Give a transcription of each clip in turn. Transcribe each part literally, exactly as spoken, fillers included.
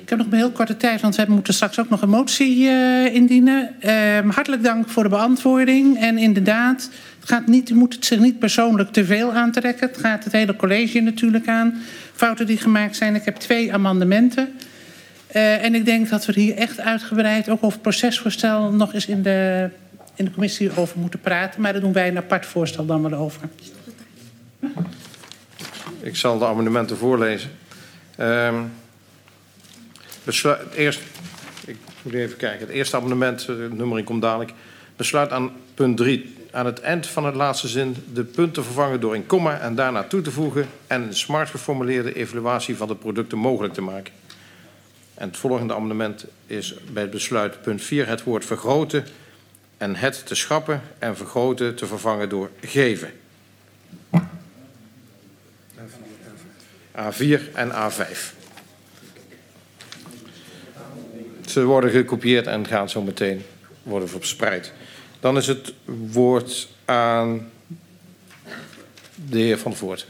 Ik heb nog een heel korte tijd, want we moeten straks ook nog een motie uh, indienen. Uh, hartelijk dank voor de beantwoording. En inderdaad, het gaat niet, u moet het zich niet persoonlijk te veel aantrekken. Het gaat het hele college natuurlijk aan. Fouten die gemaakt zijn. Ik heb twee amendementen. Uh, en ik denk dat we hier echt uitgebreid, ook over het procesvoorstel, nog eens in de, in de commissie over moeten praten. Maar daar doen wij een apart voorstel dan wel over. Ik zal de amendementen voorlezen. Um, besluit, eerst, ik moet even kijken. Het eerste amendement, de nummering komt dadelijk. Besluit aan punt drie. Aan het eind van het laatste zin de punten vervangen door een komma en daarna toe te voegen en een smart geformuleerde evaluatie van de producten mogelijk te maken. En het volgende amendement is bij het besluit punt vier het woord vergroten en het te schrappen en vergroten te vervangen door geven. A vier en A vijf. Ze worden gekopieerd en gaan zo meteen worden verspreid. Dan is het woord aan de heer Van Voort.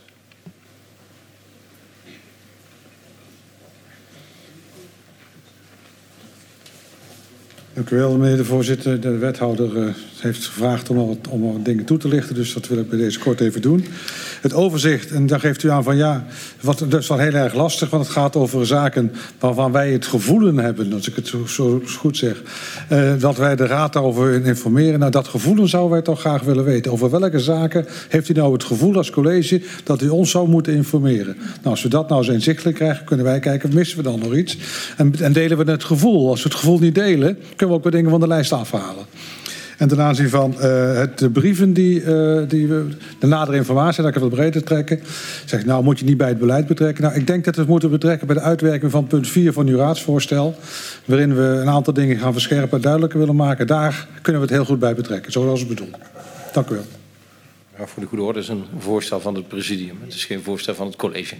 Dank u wel, meneer de voorzitter. De wethouder uh, heeft gevraagd om wat, om wat dingen toe te lichten, dus dat wil ik bij deze kort even doen. Het overzicht, en daar geeft u aan van ja, wat, dat is wel heel erg lastig, want het gaat over zaken waarvan wij het gevoelen hebben, als ik het zo, zo goed zeg, uh, dat wij de raad daarover informeren. Nou, dat gevoelen zouden wij toch graag willen weten. Over welke zaken heeft u nou het gevoel als college dat u ons zou moeten informeren? Nou, als we dat nou eens inzichtelijk krijgen, kunnen wij kijken, missen we dan nog iets? En, en delen we het gevoel? Als we het gevoel niet delen, kunnen we ook weer dingen van de lijst afhalen. En ten aanzien van uh, het, de brieven die, uh, die we, de nadere informatie, dat ik het wat breder trekken. Zeg, nou moet je niet bij het beleid betrekken. Nou, ik denk dat we het moeten betrekken bij de uitwerking van punt vier van uw raadsvoorstel. Waarin we een aantal dingen gaan verscherpen en duidelijker willen maken. Daar kunnen we het heel goed bij betrekken, zoals we bedoelen. Dank u wel. Ja, voor de goede orde is een voorstel van het presidium. Het is geen voorstel van het college.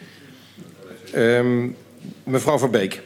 Um, mevrouw Van Beek.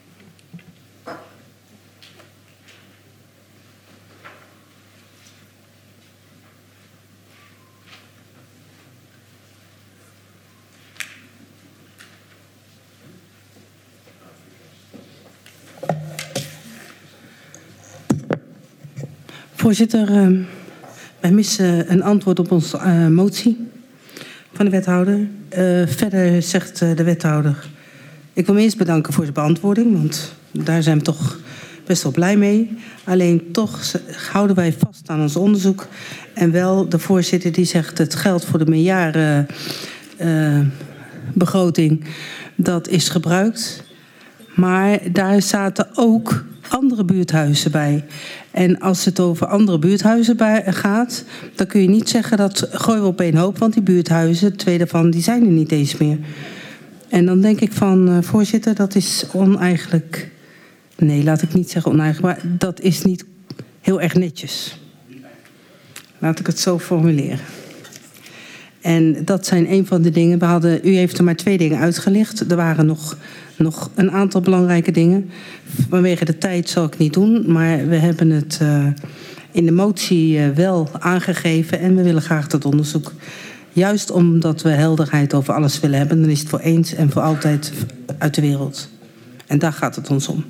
Voorzitter, uh, wij missen een antwoord op onze uh, motie van de wethouder. Uh, verder zegt uh, de wethouder, ik wil me eerst bedanken voor zijn beantwoording, want daar zijn we toch best wel blij mee. Alleen toch houden wij vast aan ons onderzoek. En wel de voorzitter die zegt het geld voor de meerjarenbegroting, uh, dat is gebruikt. Maar daar zaten ook andere buurthuizen bij. En als het over andere buurthuizen bij gaat, dan kun je niet zeggen dat gooien we op één hoop, want die buurthuizen, twee daarvan, die zijn er niet eens meer. En dan denk ik van, uh, voorzitter, dat is oneigenlijk. Nee, laat ik niet zeggen oneigenlijk, maar dat is niet heel erg netjes. Laat ik het zo formuleren. En dat zijn een van de dingen. We hadden, u heeft er maar twee dingen uitgelicht. Er waren nog, nog een aantal belangrijke dingen. Vanwege de tijd zal ik niet doen. Maar we hebben het uh, in de motie uh, wel aangegeven. En we willen graag dat onderzoek. Juist omdat we helderheid over alles willen hebben. Dan is het voor eens en voor altijd uit de wereld. En daar gaat het ons om.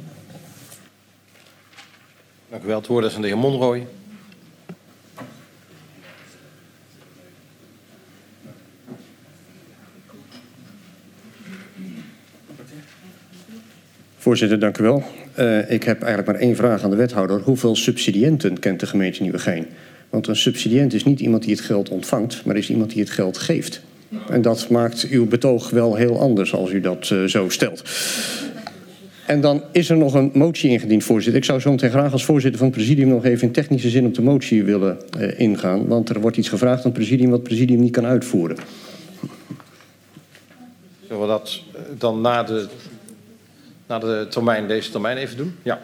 Dank u wel. Het woord is aan de heer Monrooy. Voorzitter, dank u wel. Uh, ik heb eigenlijk maar één vraag aan de wethouder. Hoeveel subsidiënten kent de gemeente Nieuwegein? Want een subsidiënt is niet iemand die het geld ontvangt, maar is iemand die het geld geeft. En dat maakt uw betoog wel heel anders als u dat uh, zo stelt. En dan is er nog een motie ingediend, voorzitter. Ik zou zo meteen graag als voorzitter van het presidium nog even in technische zin op de motie willen uh, ingaan. Want er wordt iets gevraagd aan het presidium wat het presidium niet kan uitvoeren. Zullen we dat uh, dan na de... Na de termijn, deze termijn even doen? Ja.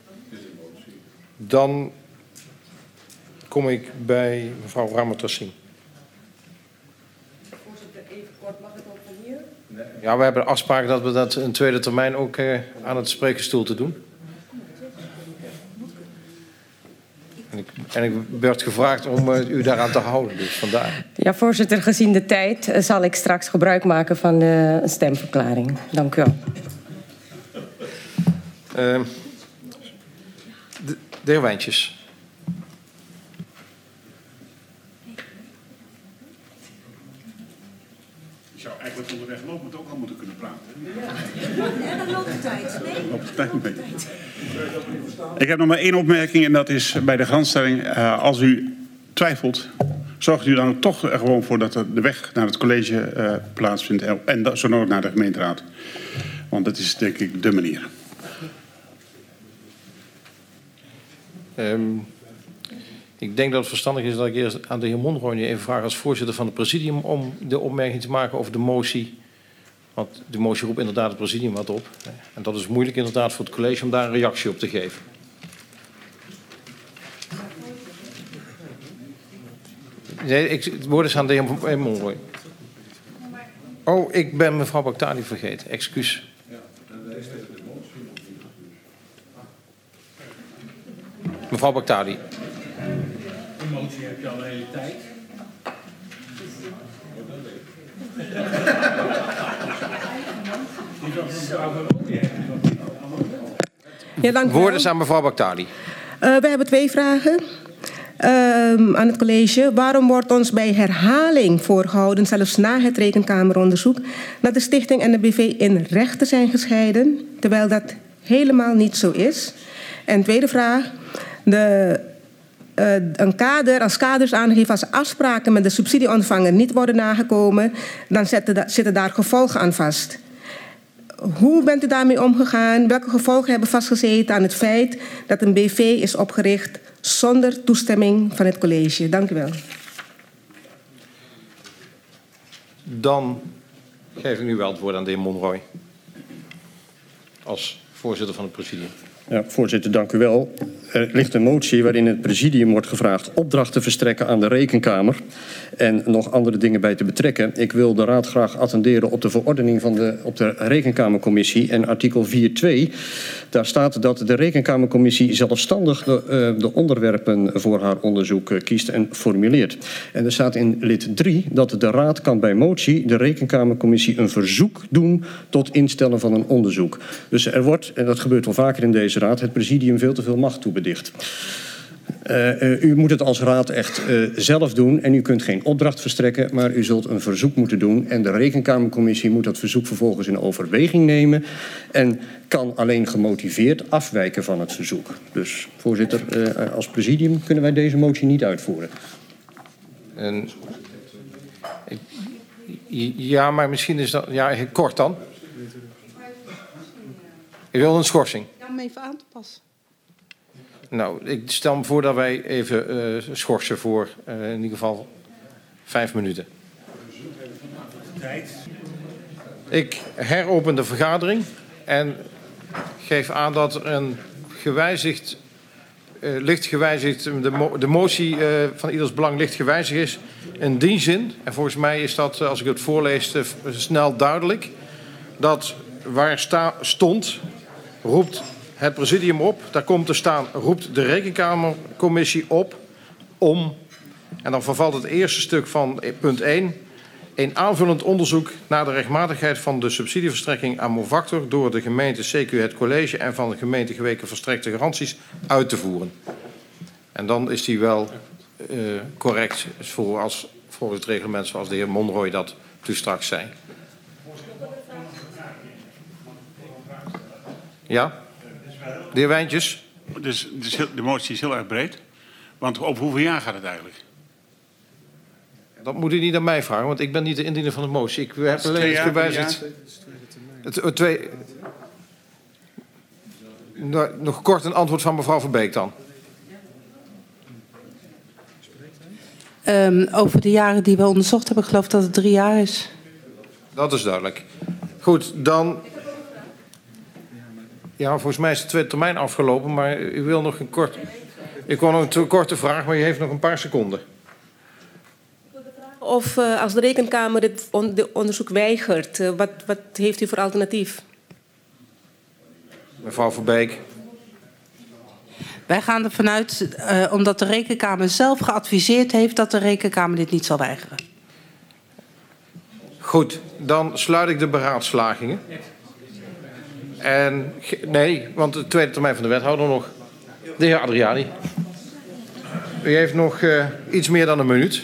Dan kom ik bij mevrouw Ramatoussin. Voorzitter, even kort, mag ik ook van hier? Nee. Ja, we hebben de afspraak dat we dat een tweede termijn ook uh, aan het spreekstoel te doen. En ik, en ik werd gevraagd om uh, u daaraan te houden, dus vandaar. Ja, voorzitter, gezien de tijd uh, zal ik straks gebruik maken van uh, een stemverklaring. Dank u wel. Uh, de, de heer Wijntjes. Ik zou eigenlijk onderweg lopend ook al moeten kunnen praten. Ja, dan loopt de tijd. Nee. Loopt de tijd mee. Ik heb nog maar één opmerking en dat is bij de grondstelling. Uh, als u twijfelt, zorgt u dan ook toch er gewoon voor dat de weg naar het college uh, plaatsvindt. En dat, zo nodig naar de gemeenteraad. Want dat is denk ik de manier. Um, ik denk dat het verstandig is dat ik eerst aan de heer Monroy even vraag als voorzitter van het presidium om de opmerking te maken over de motie. Want de motie roept inderdaad het presidium wat op. En dat is moeilijk inderdaad voor het college om daar een reactie op te geven. Nee, ik, het woord is aan de heer Monroy. Oh, ik ben mevrouw Baghdadi vergeten. Excuus. Mevrouw Baghdadi. De motie heb je al de hele tijd. Ja, dank u wel. Woord is aan mevrouw Baghdadi. Uh, we hebben twee vragen uh, aan het college. Waarom wordt ons bij herhaling voorgehouden, zelfs na het rekenkameronderzoek, dat de stichting en de B V in rechten zijn gescheiden, terwijl dat helemaal niet zo is? En tweede vraag. De, uh, een kader, als kaders aangeven als afspraken met de subsidieontvanger niet worden nagekomen, dan zitten, zitten daar gevolgen aan vast. Hoe bent u daarmee omgegaan? Welke gevolgen hebben vastgezeten aan het feit dat een B V is opgericht zonder toestemming van het college? Dank u wel. Dan geef ik nu wel het woord aan de heer Monroy. Als voorzitter van het presidium. Ja, voorzitter, dank u wel. Er ligt een motie waarin het presidium wordt gevraagd opdracht te verstrekken aan de Rekenkamer en nog andere dingen bij te betrekken. Ik wil de raad graag attenderen op de verordening van de, op de Rekenkamercommissie en artikel vier punt twee. Daar staat dat de Rekenkamercommissie zelfstandig de, uh, de onderwerpen voor haar onderzoek uh, kiest en formuleert. En er staat in lid drie dat de raad kan bij motie de Rekenkamercommissie een verzoek doen tot instellen van een onderzoek. Dus er wordt, en dat gebeurt wel vaker in deze raad, het presidium veel te veel macht toebedicht. Uh, uh, u moet het als raad echt uh, zelf doen en u kunt geen opdracht verstrekken, maar u zult een verzoek moeten doen en de Rekenkamercommissie moet dat verzoek vervolgens in overweging nemen en kan alleen gemotiveerd afwijken van het verzoek. Dus voorzitter, uh, als presidium kunnen wij deze motie niet uitvoeren. En, ja, maar misschien is dat... Ja, kort dan. U wil een schorsing? Ja, om even aan te passen. Nou, ik stel me voor dat wij even uh, schorsen voor uh, in ieder geval vijf minuten. Ik heropen de vergadering en geef aan dat er een gewijzigd, uh, licht gewijzigd, de, mo de motie uh, van ieders belang licht gewijzigd is. In die zin, en volgens mij is dat, als ik het voorlees, uh, snel duidelijk, dat waar sta stond, roept het presidium op, daar komt te staan, roept de Rekenkamercommissie op om, en dan vervalt het eerste stuk van punt één, een aanvullend onderzoek naar de rechtmatigheid van de subsidieverstrekking aan Movactor door de gemeente C Q het college en van de gemeente geweken verstrekte garanties uit te voeren. En dan is die wel uh, correct voor als, volgens het reglement zoals de heer Monroy dat toen straks zei. Ja? De heer Wijntjes? Dus, dus de motie is heel erg breed. Want over hoeveel jaar gaat het eigenlijk? Dat moet u niet aan mij vragen, want ik ben niet de indiener van de motie. Ik heb alleen het gewijzigd. Het, het, twee... nou, nog kort een antwoord van mevrouw Verbeek dan. Um, over de jaren die we onderzocht hebben, ik geloof dat het drie jaar is. Dat is duidelijk. Goed, dan... Ja, volgens mij is de tweede termijn afgelopen, maar u wil nog een kort... Ik wil nog een korte vraag, maar u heeft nog een paar seconden. Of uh, als de Rekenkamer dit on de onderzoek weigert, uh, wat, wat heeft u voor alternatief? Mevrouw Verbeek. Wij gaan ervan uit, uh, omdat de Rekenkamer zelf geadviseerd heeft, dat de Rekenkamer dit niet zal weigeren. Goed, dan sluit ik de beraadslagingen. En nee, want de tweede termijn van de wethouder nog. De heer Adriani. U heeft nog uh, iets meer dan een minuut.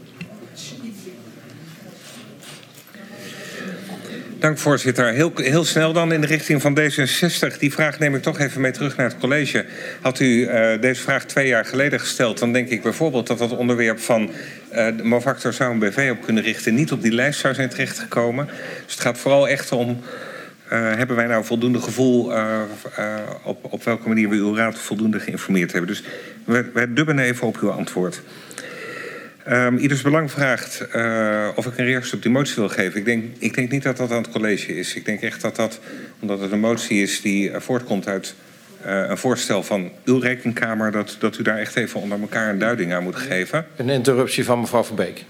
Dank, voorzitter. Heel, heel snel dan in de richting van D zesenzestig. Die vraag neem ik toch even mee terug naar het college. Had u uh, deze vraag twee jaar geleden gesteld, dan denk ik bijvoorbeeld dat dat onderwerp van uh, de Movactor zou een B V op kunnen richten, niet op die lijst zou zijn terechtgekomen. Dus het gaat vooral echt om, uh, hebben wij nou voldoende gevoel uh, uh, op, op welke manier we uw raad voldoende geïnformeerd hebben. Dus wij, wij dubben even op uw antwoord. Um, Ieders Belang vraagt uh, of ik een reactie op die motie wil geven. Ik denk, ik denk niet dat dat aan het college is. Ik denk echt dat dat, omdat het een motie is die uh, voortkomt uit uh, een voorstel van uw rekenkamer, dat, dat u daar echt even onder elkaar een duiding aan moet geven. Een interruptie van mevrouw Verbeek.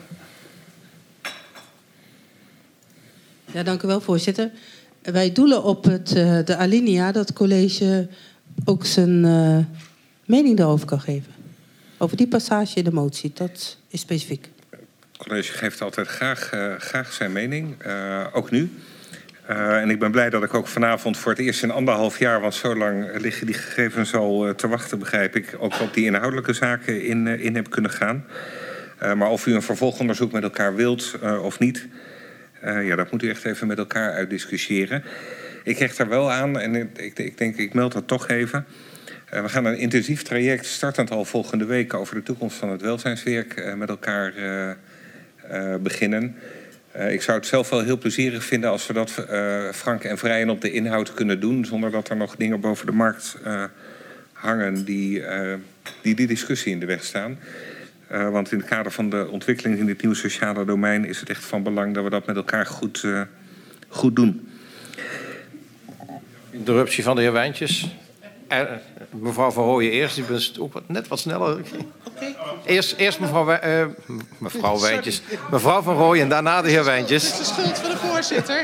Ja, dank u wel, voorzitter. Wij doelen op het, uh, de alinea dat het college ook zijn uh, mening daarover kan geven. Over die passage in de motie, dat is specifiek. Het college geeft altijd graag, uh, graag zijn mening, uh, ook nu. Uh, en ik ben blij dat ik ook vanavond voor het eerst in anderhalf jaar, want zo lang liggen die gegevens al uh, te wachten, begrijp ik, ook op die inhoudelijke zaken in, uh, in heb kunnen gaan. Uh, maar of u een vervolgonderzoek met elkaar wilt uh, of niet, uh, ja, dat moet u echt even met elkaar uitdiscussiëren. Ik hecht daar wel aan en ik, ik denk, ik meld dat toch even. Uh, we gaan een intensief traject, startend al volgende week, over de toekomst van het welzijnswerk uh, met elkaar uh, uh, beginnen. Uh, ik zou het zelf wel heel plezierig vinden als we dat uh, frank en vrij en op de inhoud kunnen doen, zonder dat er nog dingen boven de markt uh, hangen die, uh, die die discussie in de weg staan. Uh, want in het kader van de ontwikkeling in dit nieuwe sociale domein is het echt van belang dat we dat met elkaar goed, uh, goed doen. Interruptie van de heer Wijntjes. Uh, mevrouw Van Rooyen eerst, die bent ook wat, net wat sneller. Okay. Eerst, eerst mevrouw, uh, mevrouw Wijntjes. Mevrouw Van Rooyen en daarna de heer Wijntjes. Het is de schuld van de voorzitter.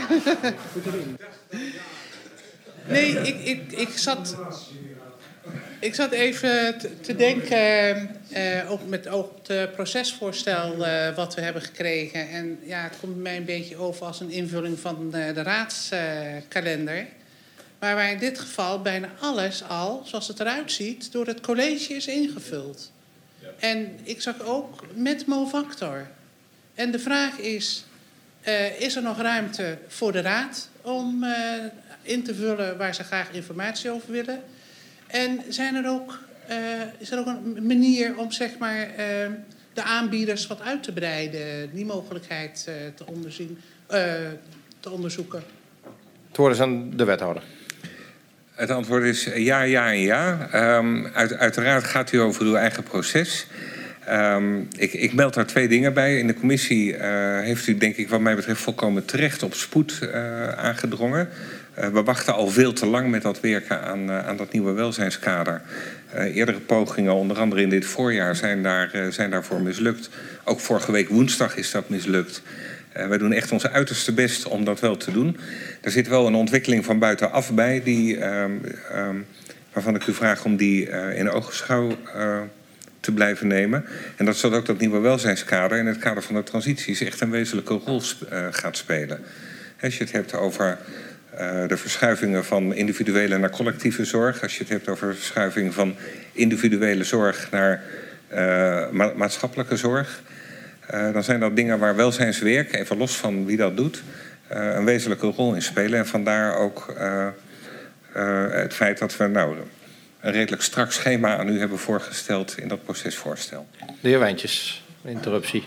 Nee, ik, ik, ik, zat, ik zat even te, te denken, uh, ook met oog op het procesvoorstel uh, wat we hebben gekregen. En ja, het komt mij een beetje over als een invulling van uh, de raadskalender. Uh, Maar waar in dit geval bijna alles al, zoals het eruit ziet, door het college is ingevuld. Ja. En ik zag ook met Movactor. En de vraag is, uh, is er nog ruimte voor de raad om uh, in te vullen waar ze graag informatie over willen? En zijn er ook, uh, is er ook een manier om zeg maar, uh, de aanbieders wat uit te breiden, die mogelijkheid uh, te, onderzien, uh, te onderzoeken? Het woord is aan de wethouder. Het antwoord is ja, ja en ja. Um, uit, uiteraard gaat u over uw eigen proces. Um, ik, ik meld daar twee dingen bij. In de commissie uh, heeft u, denk ik, wat mij betreft volkomen terecht op spoed uh, aangedrongen. Uh, we wachten al veel te lang met dat werken aan, uh, aan dat nieuwe welzijnskader. Uh, eerdere pogingen, onder andere in dit voorjaar, zijn, daar, uh, zijn daarvoor mislukt. Ook vorige week woensdag is dat mislukt. Uh, wij doen echt ons uiterste best om dat wel te doen. Er zit wel een ontwikkeling van buitenaf bij, die, um, um, waarvan ik u vraag om die uh, in ogenschouw uh, te blijven nemen. En dat zodat ook dat nieuwe welzijnskader in het kader van de transities echt een wezenlijke rol uh, gaat spelen. Als je het hebt over uh, de verschuivingen van individuele naar collectieve zorg, als je het hebt over de verschuiving van individuele zorg naar uh, ma- maatschappelijke zorg, Uh, dan zijn dat dingen waar welzijnswerk, even los van wie dat doet, uh, een wezenlijke rol in spelen. En vandaar ook uh, uh, het feit dat we nou een redelijk strak schema aan u hebben voorgesteld in dat procesvoorstel. De heer Wijntjes, interruptie.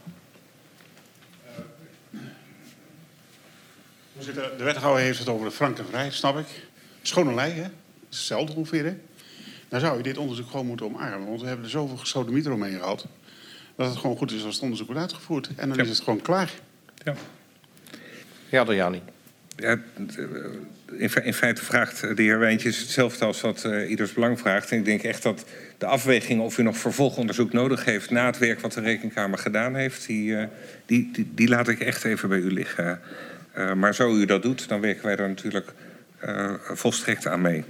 Voorzitter, de wethouder heeft het over de frank en vrij, snap ik. Schone lei, hè? Dat is hetzelfde ongeveer, hè? Dan zou je dit onderzoek gewoon moeten omarmen, want we hebben er zoveel gesodemiet eromheen gehad, dat het gewoon goed is als het onderzoek wordt uitgevoerd. En dan ja. is het gewoon klaar. Ja, ja Adriani. Ja, in, in feite vraagt de heer Wijntjes hetzelfde als wat uh, Ieders Belang vraagt. En ik denk echt dat de afweging of u nog vervolgonderzoek nodig heeft na het werk wat de Rekenkamer gedaan heeft, die, uh, die, die, die laat ik echt even bij u liggen. Uh, maar zo u dat doet, dan werken wij er natuurlijk uh, volstrekt aan mee.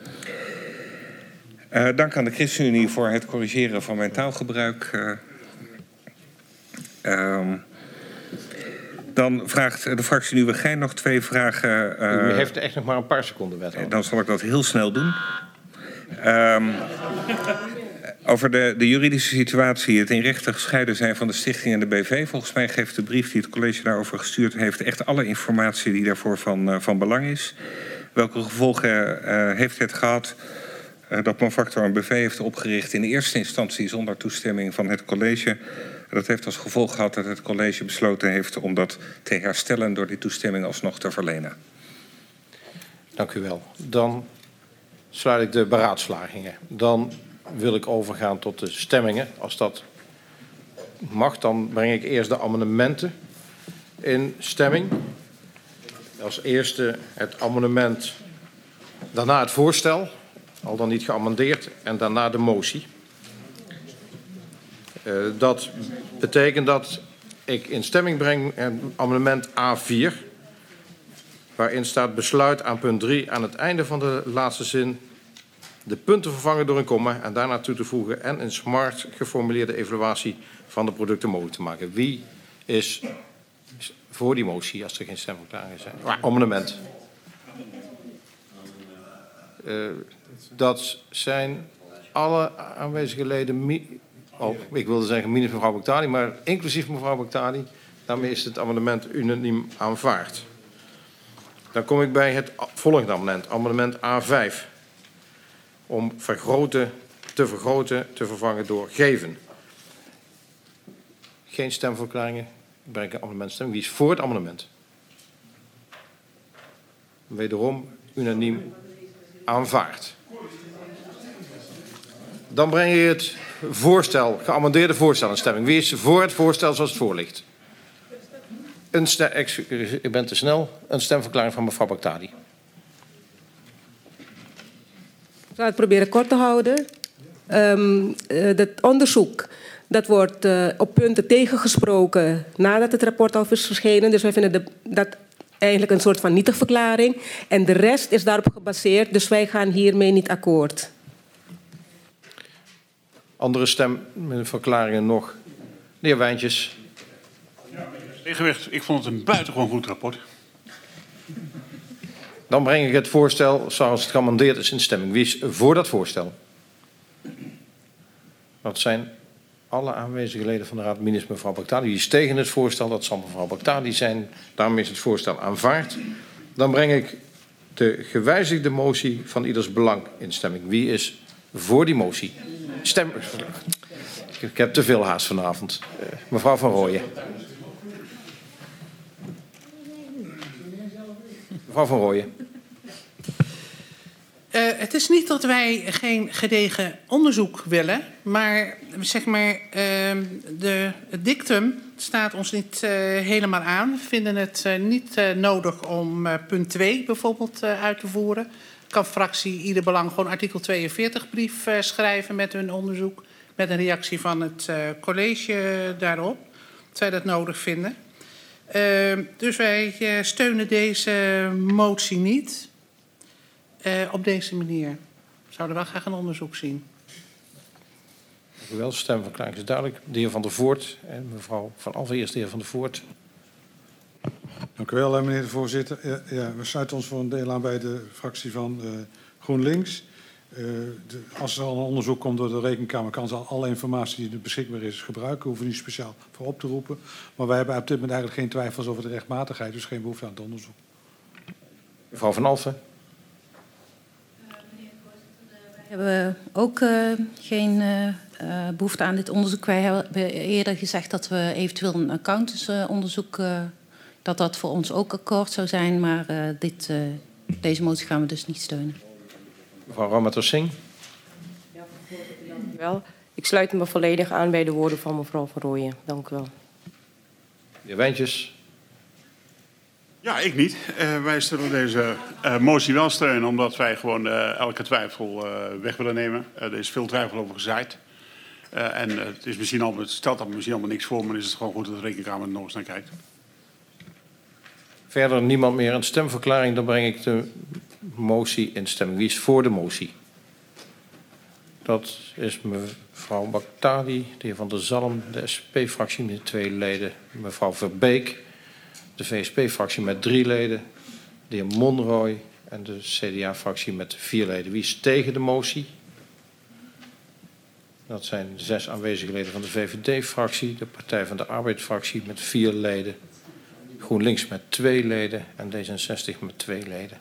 Uh, dank aan de ChristenUnie voor het corrigeren van mijn taalgebruik. Uh, Um, Dan vraagt de fractie Nieuwegein nog twee vragen. Uh, U heeft echt nog maar een paar seconden, wethouder. Dan zal ik dat heel snel doen. Um, over de, de juridische situatie, het in rechten gescheiden zijn van de stichting en de B V. Volgens mij geeft de brief die het college daarover gestuurd heeft echt alle informatie die daarvoor van, uh, van belang is. Welke gevolgen uh, heeft het gehad uh, dat Mofactor een B V heeft opgericht in eerste instantie zonder toestemming van het college? Dat heeft als gevolg gehad dat het college besloten heeft om dat te herstellen door die toestemming alsnog te verlenen. Dank u wel. Dan sluit ik de beraadslagingen. Dan wil ik overgaan tot de stemmingen. Als dat mag, dan breng ik eerst de amendementen in stemming. Als eerste het amendement, daarna het voorstel, al dan niet geamendeerd, en daarna de motie. Uh, dat betekent dat ik in stemming breng het amendement A vier... waarin staat besluit aan punt drie aan het einde van de laatste zin de punten vervangen door een komma en daarna toe te voegen en een smart geformuleerde evaluatie van de producten mogelijk te maken. Wie is voor die motie als er geen stemverklaringen zijn? Ah, amendement. Uh, dat zijn alle aanwezige leden, oh, ik wilde zeggen minus mevrouw Baghdadi, maar inclusief mevrouw Baghdadi. Daarmee is het amendement unaniem aanvaard. Dan kom ik bij het volgende amendement, amendement A vijf. Om vergroten, te vergroten, te vervangen door geven. Geen stemverklaringen. Ik breng een amendementstemming. Wie is voor het amendement? Wederom unaniem aanvaard. Dan breng je het voorstel, geamendeerde voorstel in stemming. Wie is voor het voorstel zoals het voor ligt? Een stem, ik ben te snel. Een stemverklaring van mevrouw Baghdadi. Ik zal het proberen kort te houden. Um, uh, het onderzoek dat wordt uh, op punten tegengesproken nadat het rapport al is verschenen. Dus wij vinden de, dat eigenlijk een soort van nietige verklaring. En de rest is daarop gebaseerd. Dus wij gaan hiermee niet akkoord. Andere stemverklaringen nog. De heer Wijntjes. Tegenwicht, ik vond het een buitengewoon goed rapport. Dan breng ik het voorstel zoals het geamendeerd is in stemming. Wie is voor dat voorstel? Dat zijn alle aanwezige leden van de Raad, minus mevrouw Baghdadi. Wie is tegen het voorstel? Dat zal mevrouw Baghdadi zijn. Daarmee is het voorstel aanvaard. Dan breng ik de gewijzigde motie van ieders belang in stemming. Wie is voor die motie? Stem. Ik heb te veel haast vanavond. Uh, mevrouw Van Rooyen. Mevrouw Van Rooyen. Uh, het is niet dat wij geen gedegen onderzoek willen, maar zeg maar, uh, de, het dictum staat ons niet uh, helemaal aan. We vinden het uh, niet uh, nodig om uh, punt twee bijvoorbeeld uh, uit te voeren. Kan fractie ieder belang gewoon artikel tweeënveertig brief uh, schrijven met hun onderzoek, met een reactie van het uh, college daarop, dat zij dat nodig vinden. Uh, dus wij uh, steunen deze motie niet. Uh, op deze manier. We zouden wel graag een onderzoek zien. Dank u wel. Stemverklaring is duidelijk. De heer Van der Voort en mevrouw Van Alphen, eerst de heer Van der Voort. Dank u wel, meneer de voorzitter. Ja, ja, we sluiten ons voor een deel aan bij de fractie van uh, GroenLinks. Uh, de, als er al een onderzoek komt door de Rekenkamer, kan ze al alle informatie die er beschikbaar is gebruiken. Hoeven we niet speciaal voor op te roepen. Maar wij hebben op dit moment eigenlijk geen twijfels over de rechtmatigheid, dus geen behoefte aan het onderzoek. Mevrouw Van Alphen. We hebben ook uh, geen uh, behoefte aan dit onderzoek. Wij hebben eerder gezegd dat we eventueel een accountantsonderzoek, uh, dat dat voor ons ook akkoord zou zijn. Maar uh, dit, uh, deze motie gaan we dus niet steunen. Mevrouw Ramatossing. Ja, dank u wel. Ik sluit me volledig aan bij de woorden van mevrouw Van Rooyen. Dank u wel. De heer Wijntjes. Ja, ik niet. Uh, wij zullen deze uh, motie wel steunen, omdat wij gewoon uh, elke twijfel uh, weg willen nemen. Uh, er is veel twijfel over gezaaid. Uh, en uh, het, is misschien al, het stelt dan misschien allemaal niks voor, maar is het gewoon goed dat de Rekenkamer er nog eens naar kijkt. Verder niemand meer een stemverklaring. Dan breng ik de motie in stemming. Wie is voor de motie? Dat is mevrouw Baghdadi, de heer Van der Zalm, de S P-fractie met twee leden, mevrouw Verbeek. De V S P-fractie met drie leden. De heer Monroy en de C D A-fractie met vier leden. Wie is tegen de motie? Dat zijn de zes aanwezige leden van de V V D-fractie. De Partij van de Arbeid-fractie met vier leden. GroenLinks met twee leden en D zesenzestig met twee leden.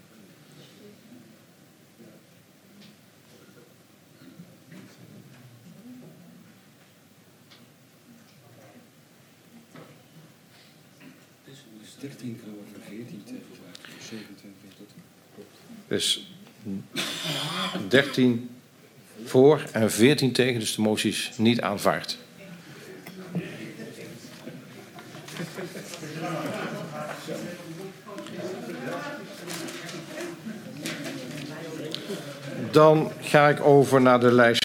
dertien voor en veertien tegen, zevenentwintig tot. Dus dertien voor en veertien tegen, dus de motie is niet aanvaard. Dan ga ik over naar de lijst